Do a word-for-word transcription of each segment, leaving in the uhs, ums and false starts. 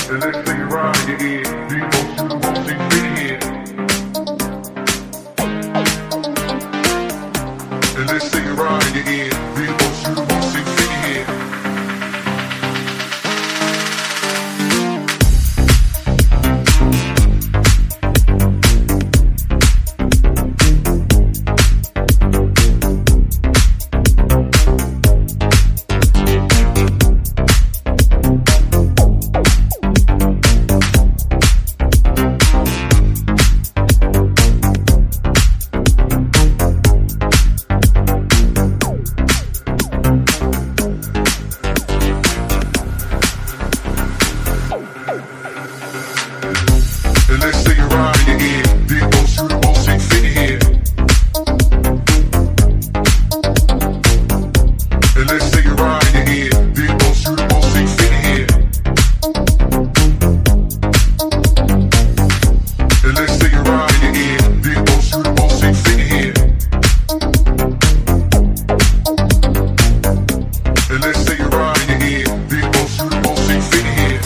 And let's take a ride in your ear. Do you want to won't see me here? And let's take a ride in your ear. Do you want to won't see me here? And let's take a ride in your ear. Do you want to won't see me here? And let's take a ride in your ear. Do you want to won't see me here? And let's take a ride in your ear. Do you want to won't see me here? And let's take a ride in your ear. Do you want to won't see me here?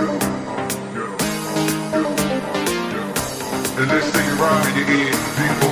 And let's take a ride in your ear.